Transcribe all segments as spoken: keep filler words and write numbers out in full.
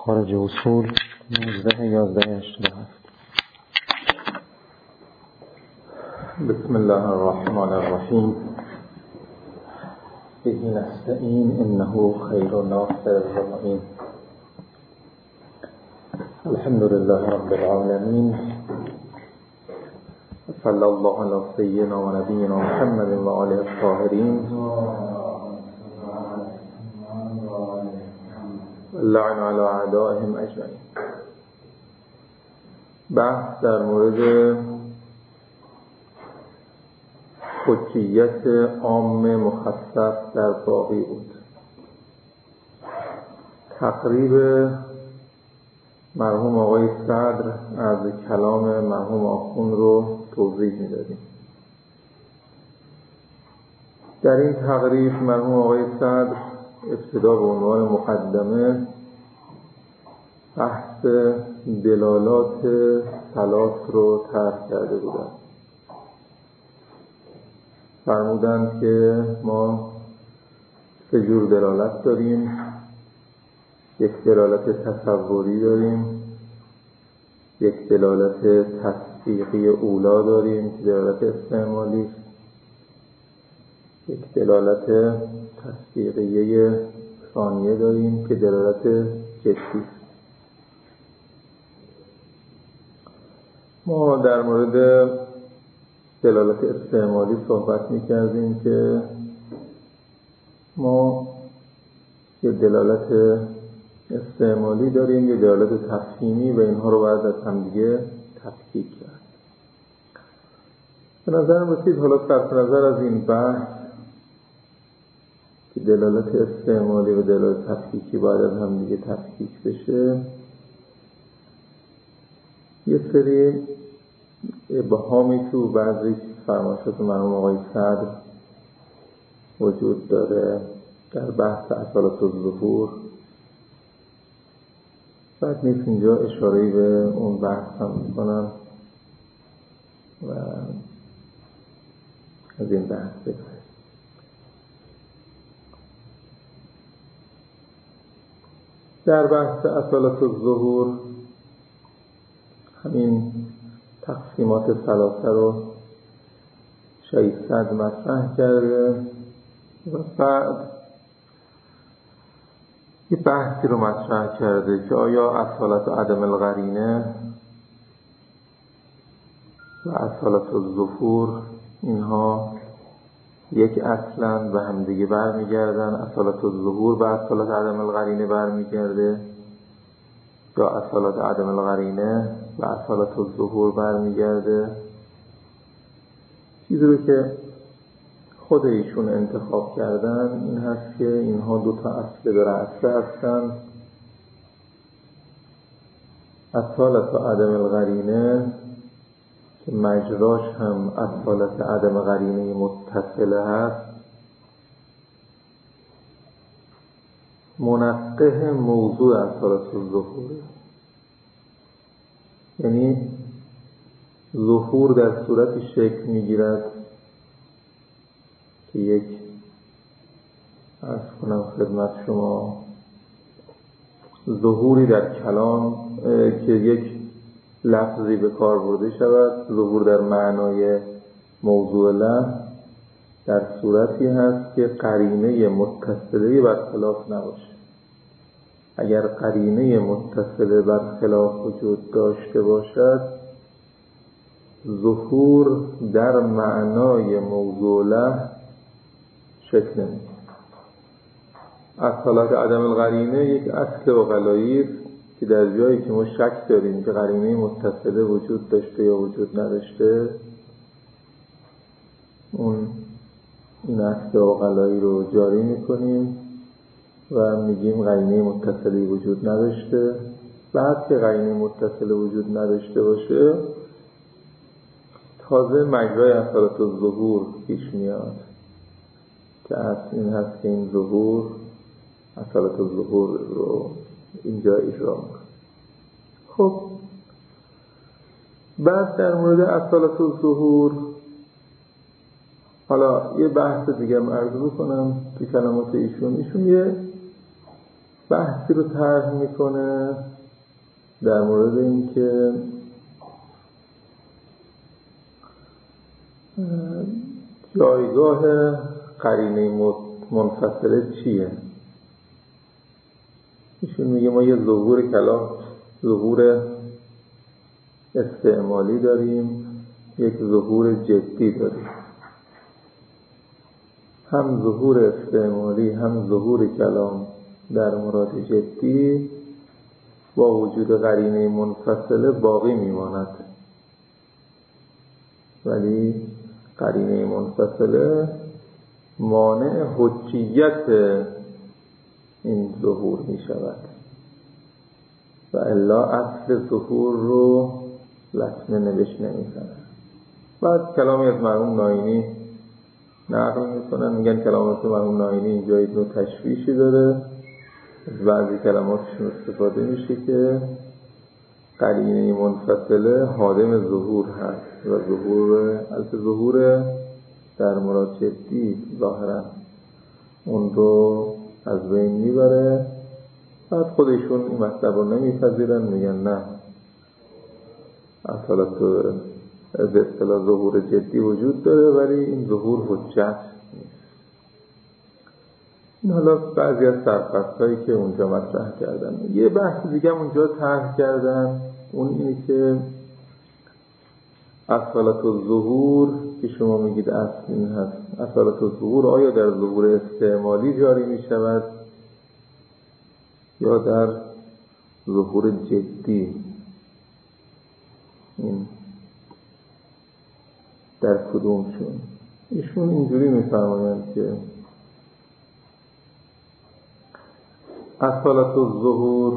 خارج اصول نوزده یازده هشتاد و هفت. بسم الله الرحمن الرحیم. به نستعین انه خیر ناصر و معین. الحمد لله رب العالمین. صلی الله علی سیدنا و نبینا محمد و آله الطاهرین. لعن علی اعدائهم اجمعین. بحث در مورد حجیت عام مخصص در باقی بود. تقریب مرحوم آقای صدر از کلام مرحوم آخوند رو توضیح می‌دادیم. در این تقریب مرحوم آقای صدر ابتدا به عنوان مقدمه بحث دلالات ثلاث رو طرح کرده بودند. فرمودند که ما سه جور دلالت داریم. یک دلالت تصوری داریم، یک دلالت تصدیقی اولا داریم که دلالت استعمالی است، یک دلالت تصدیقیه ثانیه داریم که دلالت جدی است. ما در مورد دلالت استعمالی صحبت می‌کردیم که ما یه دلالت استعمالی داریم، یه دلالت تفهیمی و اینها رو باید از هم دیگه تفکیک کرد. به نظرم رسید حالا صرف نظر از این بحث که دلالت استعمالی و دلالت تفکیکی باید از هم دیگه تفکیک بشه، یه سری ابهامی تو بعضی فرمایشات مرحوم آقای صدر وجود داره در بحث اصالت الظهور. بعد نیست اینجا اشاره‌ای به اون بحث هم میکنم و از این بحث بگذاریم. در بحث اصالت الظهور همین تقسیمات ثلاثه رو شهید صدر مطرح کرده و بعد یه بحثی رو مطرح کرده که آیا اصالت و عدم القرینه و اصالت الظهور اینها یک اصلن و همدیگه برمیگردن، اصالت الظهور و اصالت عدم القرینه برمیگرده، یا اصالت عدم القرینه و اصالت الظهور برمیگرده. چیزی رو که خود ایشون انتخاب کردن این هست که اینها دو تا اصل به رأسه هستن. اصالت و عدم القرینه که مجراش هم اصالت عدم قرینه متصله هست، منقه موضوع اصالت الظهور، یعنی ظهور در صورتی شکل میگیرد که یک عرض کنم خدمت شما ظهوری در کلام که یک لفظی به کار برده شود، ظهور در معنای موضوع لفظ در صورتی هست که قرینه متصله برخلاف نباشه. اگر قرینه متصله برخلاف وجود داشته باشد، ظهور در معنای موضوع لفظ شکل نمی‌گیرد. اصالت عدم القرینه یک اصل عقلایی است که در جایی که ما شک داریم که قرینه متصله وجود داشته یا وجود نداشته، اون این اصل عقلایی رو جاری میکنیم و میگیم قرینه متصلی وجود نداشته. بعد که قرینه متصله وجود نداشته باشه، تازه مجرای اصالت الظهور پیش میاد که اصل این هست که این ظهور اصالت الظهور رو اینجا اجرا میکنه. خب بعد در مورد اصالت الظهور حالا یه بحث دیگه عرض بکنم تو کلمات ایشون. ایشون یه بحثی رو طرح میکنه در مورد اینکه جایگاه قرینه منفصله چیه. ایشون میگه ما یه ظهور کلام، ظهور استعمالی داریم، یک ظهور جدی داریم. هم ظهور استعمالی هم ظهور کلام در مراد جدی با وجود قرینه منفصله باقی میماند، ولی قرینه منفصله مانع حجیت این ظهور می شود و الا اصل ظهور رو لطمه نوشت نمی زند. بعد کلامی از مرحوم ناینی نقل می کنن، میگن کلامات مرحوم ناینی اینجا یک نوع تشویشی داره. از بعضی کلماتشون استفاده میشه که قرینه منفصله حادم ظهور هست و ظهور البته ظهور در مراد جدی ظاهرا اون رو از بین میبره. بعد خودشون این مطلب رو نمیپذیرن، میگن نه، اصلا تو به اصطلاح ظهور جدی وجود داره ولی این ظهور حجت نیست. این حالا بعضی از سرپرستایی که اونجا مطرح کردن. یه بحث دیگه هم اونجا طرح کردن، اون اینه که اصالت الظهور که شما میگید اصل این هست، اصالت الظهور آیا در ظهور استعمالی جاری میشود یا در ظهور جدی؟ این در کدوم شون؟ ایشون اینجوری میفرمایند که اصالت الظهور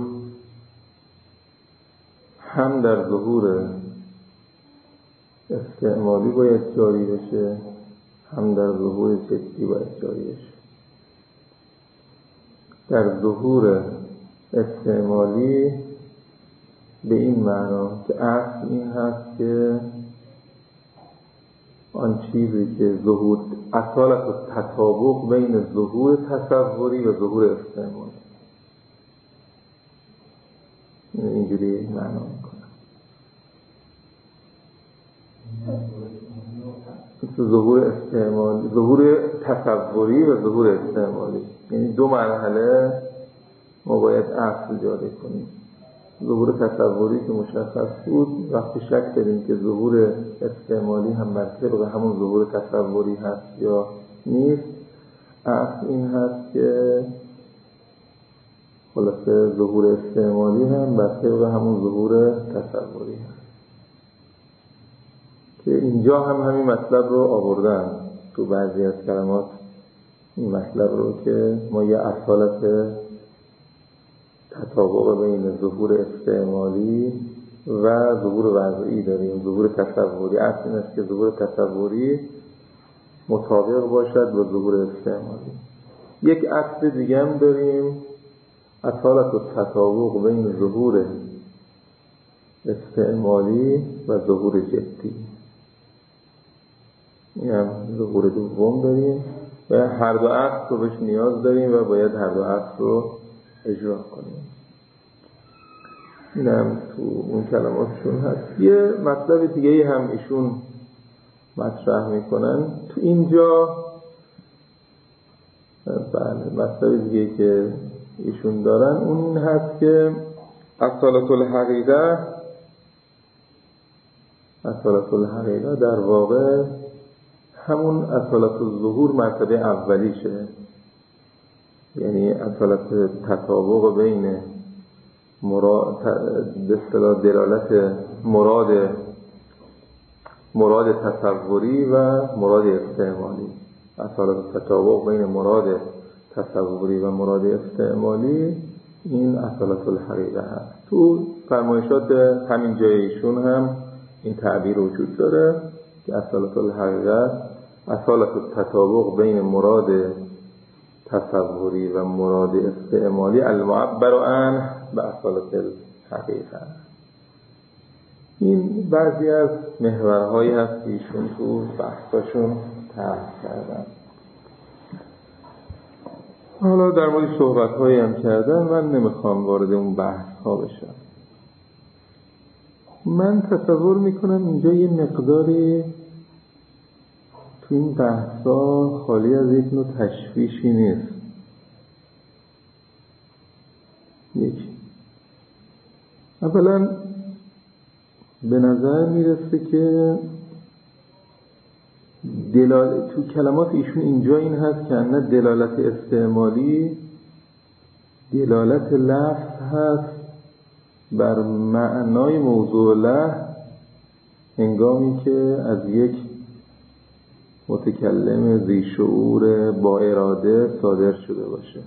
هم در ظهور استعمالی باید جاری بشه، هم در ظهور جدی باید جاری بشه. در ظهور استعمالی به این معنا که اصل این هست که آن چیزی که ظهور اصالت و تطابق بین ظهور تصوری و ظهور استعمالی، اینجوری معنا میکنه. ظهور استعمالی، ظهور تصوری و ظهور استعمالی، یعنی دو مرحله ما باید اصل جاری کنیم. ظهور تصوری که مشخص بود، وقتی شک کردیم که ظهور استعمالی هم بر طبق همون ظهور تصوری هست یا نیست، اصل این هست که خلاصه ظهور استعمالی هم بر طبق همون ظهور تصوری هست. که اینجا هم همین مطلب رو آوردن تو بعضی از کلمات، این مطلب رو که ما یه اصالت تطابق بین ظهور استعمالی و ظهور وضعی داریم، ظهور تصوری. اصل این است که ظهور تصوری مطابق باشد با ظهور استعمالی. یک اصل دیگه هم داریم، اصالت و تطابق بین ظهور استعمالی و ظهور جدی. این هم ظهور دوم داریم و هر دو اصل رو بهش نیاز داریم و باید هر دو اصل رو اجرا کنیم. این هم تو اون کلماتشون هست. یه مطلب دیگه هم ایشون مطرح میکنن تو اینجا. بله، مطلب دیگه که ایشون دارن اون این هست که اصالت الحقیقه اصالت الحقیقه در واقع همون اصالت الظهور مرتبه اولیشه، یعنی اصالت تطابق بین مراد به اصطلاح دلالت مراد مراد تصوری و مراد استعمالی. اصالت تطابق بین مراد تصوری و مراد استعمالی این اصالت الحقیقه هست. تو فرمایشات همین جایشون هم این تعبیر وجود داره که اصالت الحقیقه اصالت تطابق بین مراد تصوری و مراد استعمالی المعبر عنه به اصالت الحقیقه. این بعضی از محورهایی هست که ایشون تو بحثاشون طرح کردن. حالا در مورد صحبت هایی هم کردن، من نمیخوام وارد اون بحث ها بشم. من تصور میکنم اینجا یه مقداری تو این بحث ها خالی از یک نوع تشویشی نیست. یک اولا به نظر میرسه که دلال... تو کلمات ایشون اینجا این هست که نه دلالت استعمالی، دلالت لفظ هست بر معنای موضوع له هنگامی که از یک متکلم ذی شعور با اراده صادر شده باشه،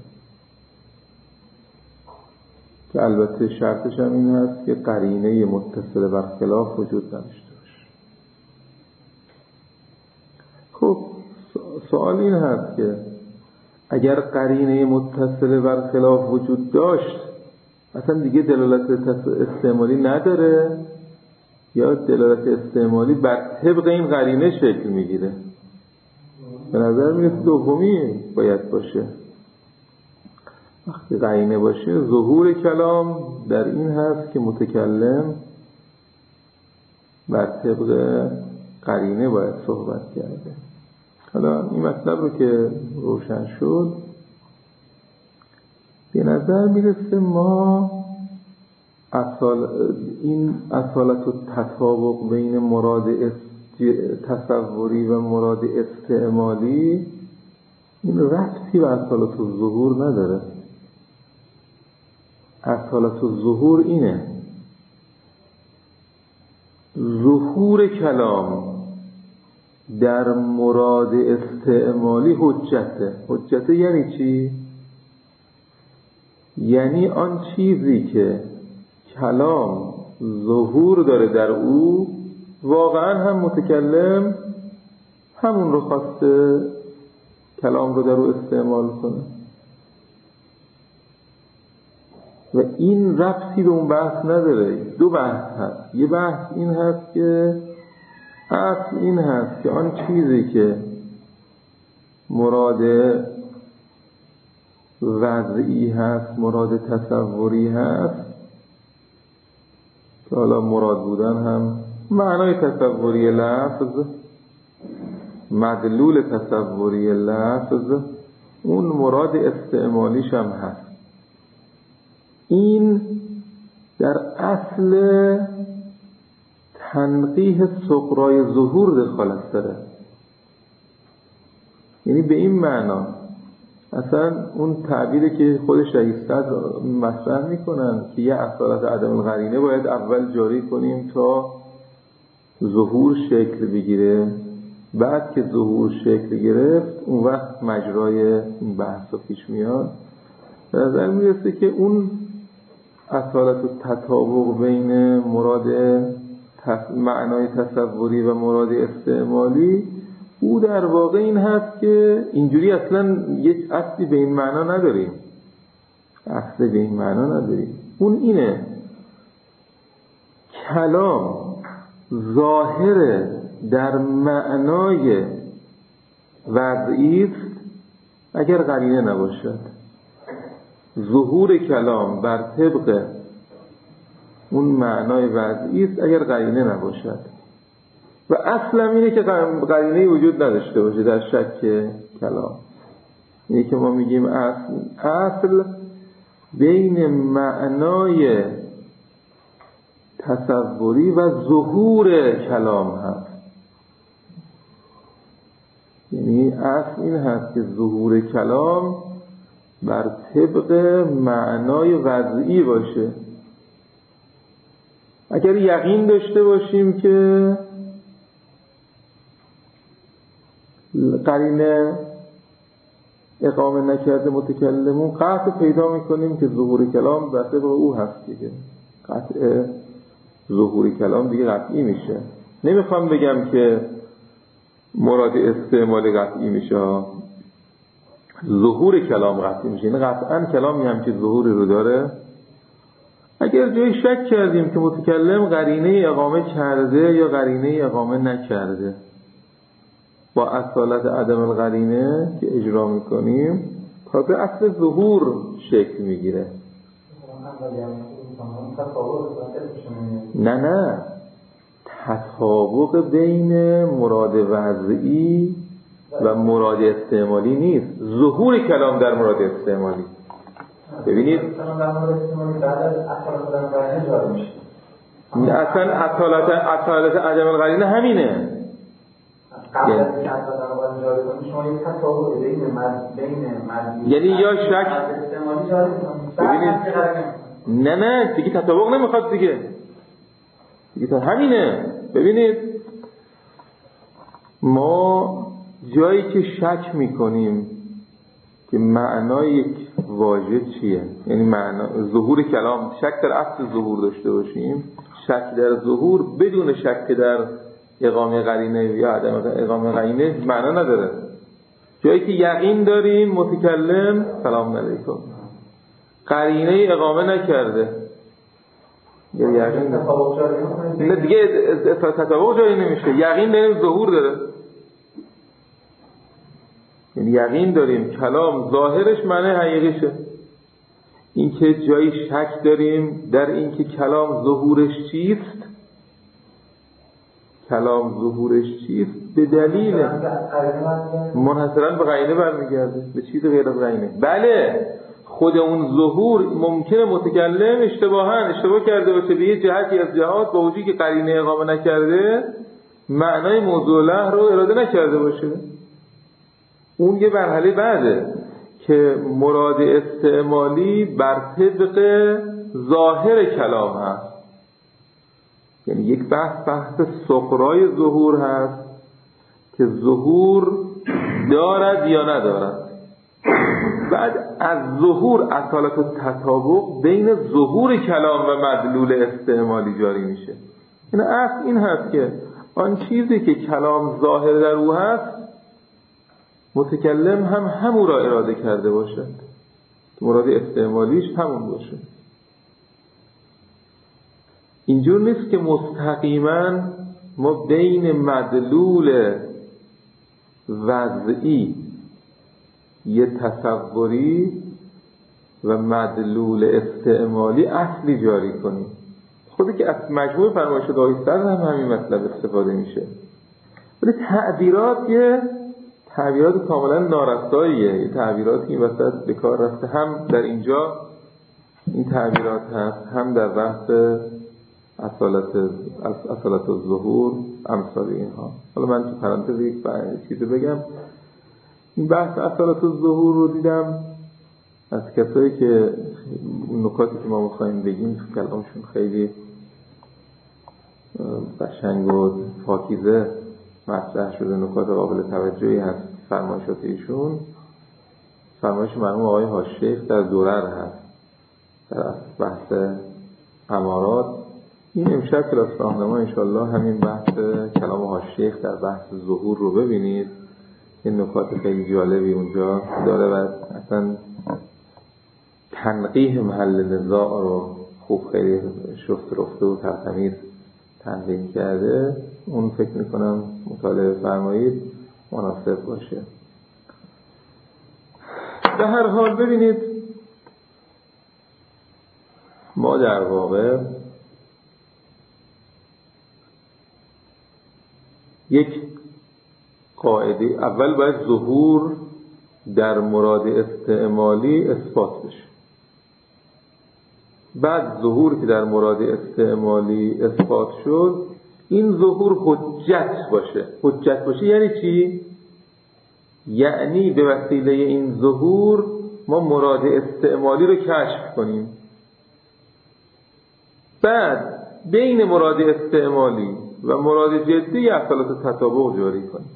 که البته شرطش هم این هست که قرینه متصل بر خلاف وجود نداشته باشه. خب سوال این هست که اگر قرینه متصل بر خلاف وجود داشت اصلا دیگه دلالت استعمالی نداره یا دلالت استعمالی بر طبق این قرینه شکل میگیره؟ به نظر میرسه دومی باید باشه. وقتی قرینه باشه ظهور کلام در این هست که متکلم بر طبق قرینه باید صحبت کرده. حالا این مطلب رو که روشن شد، به نظر میرسه ما اصال این اصالت و تطابق بین مراد تصوری و مراد استعمالی این ربطی به اصالت و ظهور نداره. اصالت و ظهور اینه: ظهور کلام در مراد استعمالی حجته. حجته یعنی چی؟ یعنی آن چیزی که کلام ظهور داره در او واقعا هم متکلم همون رو خواسته کلام رو در او استعمال کنه و این ربطی به اون بحث نداره. دو بحث هست. یه بحث این هست که اصل این هست که آن چیزی که مراد وضعی هست، مراد تصوری هست، که حالا مراد بودن هم معنای تصوری لفظ، مدلول تصوری لفظ، اون مراد استعمالیش هم هست. این در اصل تنقیح سغرای ظهور دخالت داره. یعنی به این معنا اصلا اون تعبیری که خودش رئیس صدر مطرح میکنن که یه اصالت عدم القرینه باید اول جاری کنیم تا ظهور شکل بگیره، بعد که ظهور شکل گرفت اون وقت مجرای این بحث و پیش میاد. به نظر میرسه که اون اصالت و تطابق بین مراد معنای تصوری و مراد استعمالی او در واقع این هست که اینجوری اصلا یک اصلی به این معنا نداریم، اصلی به این معنا نداریم. اون اینه: کلام ظاهر در معنای وضعی است اگر قرینه نباشد. ظهور کلام بر طبق اون معنای وضعی است اگر قرینه نباشد و اصلا اینه که قرینه وجود نداشته باشه در شک کلام. اینه که ما میگیم اصل اصل بین معنای تصوری و ظهور کلام هست. یعنی اصل این هست که ظهور کلام بر طبق معنای وضعی باشه. اگر یقین داشته باشیم که قرینه اقامه نکرده متکلمون، قطع پیدا میکنیم که ظهور کلام بر طبق او هست دیگه. قطع ظهور کلام دیگه قطعی میشه. نمیخوام بگم که مراد استعمال قطعی میشه، ظهور کلام قطعی میشه. این قطعا کلامی هم که ظهور رو داره، اگر جای شک کردیم که متکلم قرینه اقامه کرده یا قرینه اقامه نکرده، با اصالت عدم القرینه که اجرا میکنیم تازه اصل ظهور شکل میگیره. نه نه تطابق بین مراد وضعی و مراد استعمالی نیست، ظهور کلام در مراد استعمالی. ببینید اصلا اصالت اصالت عدم القرینه همینه. یعنی یا شک ببینید نه نه دیگه تطابق نمیخواد دیگه دیگه همینه. ببینید ما جایی که شک میکنیم که معنای یک واژه چیه، یعنی معنا ظهور کلام، شک در اصل ظهور داشته باشیم، شک در ظهور بدون شک در اقامه قرینه یا عدم اقامه قرینه معنا نداره. جایی که یقین داریم متکلم سلام علیکم قرینه اقامه نکرده یا یقین نه دیگه تطابق جایی نمیشه، یقین داریم ظهور داره، یعنی یقین داریم کلام ظاهرش معنی حقیقیشه. این که جایی شک داریم در این که کلام ظهورش چیست، کلام ظهورش چیست به دلیل منحصراً به قرینه برمیگرده، به چیز غیر از قرینه. بله خود اون ظهور ممکنه متکلم اشتباهاً اشتباه کرده باشه به یه جهتی از جهات با وجودی که قرینه اقامه نکرده معنای موضوع له رو اراده نکرده باشه. اون یه مرحله بعده که مراد استعمالی بر طبق ظاهر کلام هست، یعنی یک بحث بحث سغرای ظهور هست که ظهور دارد یا ندارد. بعد از ظهور اصالت و تطابق بین ظهور کلام و مدلول استعمالی جاری میشه. این اصل این هست که آن چیزی که کلام ظاهر در او هست متکلم هم همون را اراده کرده باشد، مراد استعمالیش همون باشه. اینجور نیست که مستقیما ما بین مدلول وضعی یه تصوری و مدلول استعمالی اصلی جاری کنیم. خودی که از مجموع فرمایش دایی سر هم همین مطلب استفاده میشه، ولی تعبیرات یه تعبیرات کاملا نارساییه، یه تعبیراتی این وسط به کار رفته، هم در اینجا این تعبیرات هست هم در بحث اصالت اصالت الظهور امثال اینها. حالا من تو پرانتز یک چیزی بگم، این بحث اصالت الظهور رو دیدم از کسایی که نکاتی که ما می‌خوایم بگیم تو کلامشون خیلی قشنگ و پاکیزه مطرح شده، نکات قابل توجهی هست. فرمایشات ایشون فرمایش مرحوم آقای حاج‌شیخ در درر هست در بحث امارات. این امشب کلاس راهنما انشالله همین بحث کلام حاج‌شیخ در بحث ظهور رو ببینید. این نکات خیلی جالبی اونجا داره و اصلا تنقیح محل نزاع رو خوب خیلی شفت رفته و ترتمیز تنظیم کرده. اون فکر میکنم مطالعه فرمایید مناسب باشه. به هر حال ببینید ما در واقع یک قاعده اول باید ظهور در مراد استعمالی اثبات بشه، بعد ظهور که در مراد استعمالی اثبات شد این ظهور حجت باشه. حجت باشه یعنی چی؟ یعنی به وسیله این ظهور ما مراد استعمالی رو کشف کنیم، بعد بین مراد استعمالی و مراد جدی اصالت تطابق جاری کنیم.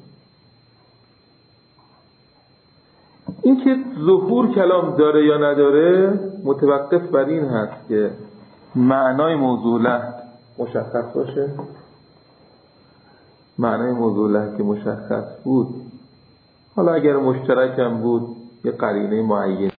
این که ظهور کلام داره یا نداره متوقف بر این هست که معنای موضوع له مشخص باشه. معنای موضوع له که مشخص بود، حالا اگر مشترک هم بود یه قرینه معین